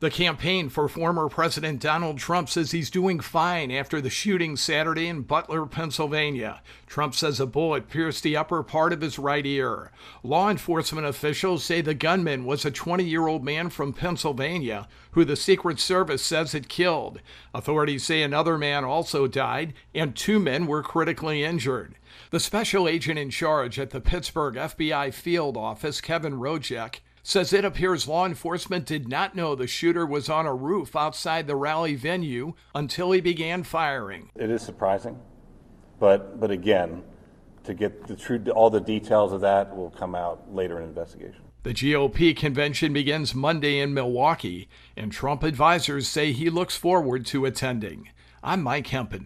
The campaign for former President Donald Trump says he's doing fine after the shooting Saturday in Butler, Pennsylvania. Trump says a bullet pierced the upper part of his right ear. Law enforcement officials say the gunman was a 20-year-old man from Pennsylvania who the Secret Service says it killed. Authorities say another man also died and 2 men were critically injured. The special agent in charge at the Pittsburgh FBI field office, Kevin Rojek, says it appears law enforcement did not know the shooter was on a roof outside the rally venue until he began firing. It is surprising, but again, to get all the details of that will come out later in the investigation. The GOP convention begins Monday in Milwaukee, and Trump advisors say he looks forward to attending. I'm Mike Hempen.